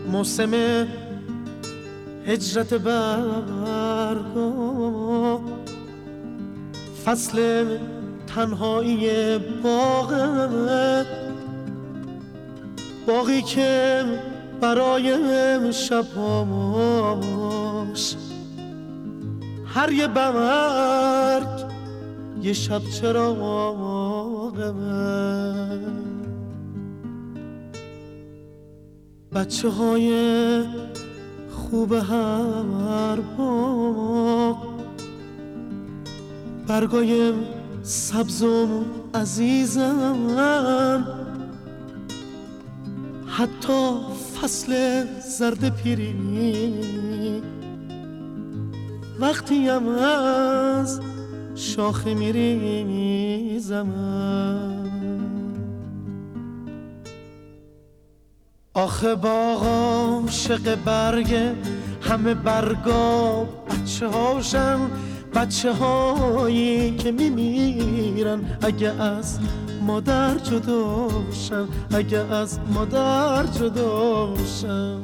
موسم هجرت برگا، فصل تنهایی باغی که برای شبهاش هر یه برگ یه شب چراغه. بچه های خوب هر باغ، برگای سبز و عزیزم، حتی فصل زرد پیری وقتی هم از شاخه میریزم. آخه باغ عاشق برگ همه برگا بچه هاشن، بچه هایی که میمیرن اگه از مادر جداشن، اگه از مادر جداشن.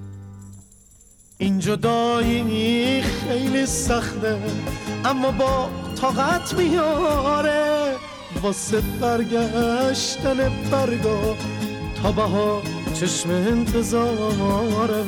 این جدایی خیلی سخته اما با طاقت میاره، واسه برگشتن برگا تا بها چشم انتظاره.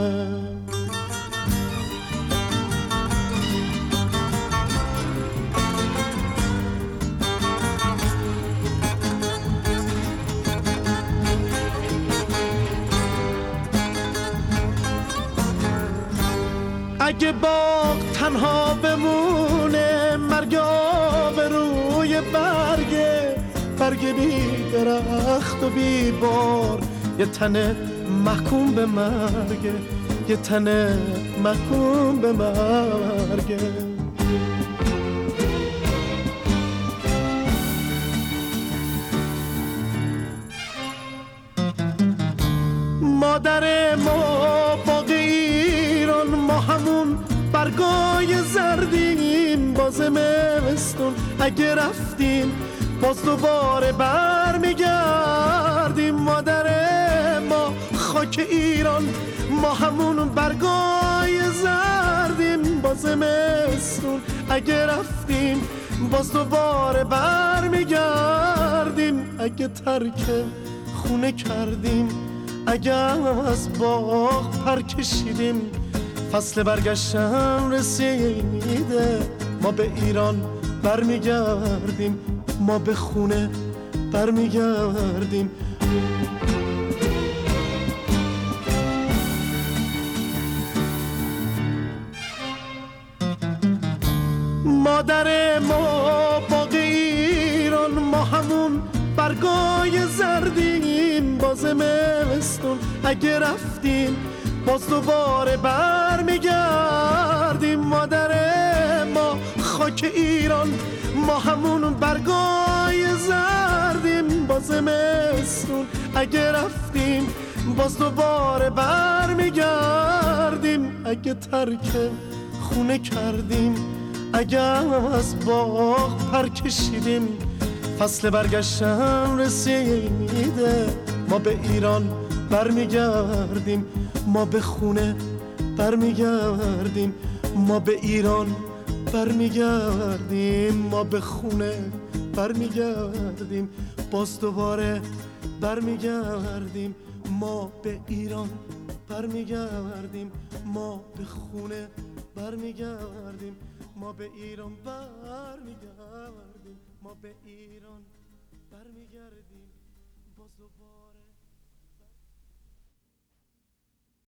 اگه باغ تنها بمونه، مرگ به روی برگ بی درخت و بی بار، یه تنه محکوم به مرگه، یه تنه محکوم به مرگه. مادر ما باغ ایران، ما همون برگای زردیم، باز زمستون اگه رفتیم باز دوباره برمیگردیم. مادر ما خاک ایران، ما همون برگای زردیم، باز زمستون اگه رفتیم باز دوباره برمیگردیم. اگه ترک خونه کردیم، اگه از باغ پر کشیدیم، فصل برگشتن رسیده، ما به ایران برمیگردیم، ما به خونه برمیگردیم. مادر ما باغ ایران، ما همون برگای زردیم، باز زمستون اگه رفتیم باز دوباره برمیگردیم. مادر ما خاک ایران، ما همون برگای زردیم، باز زمستون اگه رفتیم باز دوباره برمیگردیم. اگه ترک خونه کردیم، اگه از باغ پر کشیدیم، فصل برگشتن رسیده، ما به ایران برمیگردیم، ما به خونه برمیگردیم، ما به ایران برمیگردیم، ما به خونه برمیگردیم، باز دوباره برمیگردیم، ما به ایران برمیگردیم، ما به خونه برمیگردیم، ما به ایران برمیگردیم، ما به ایران برمیگردیم، باز دوباره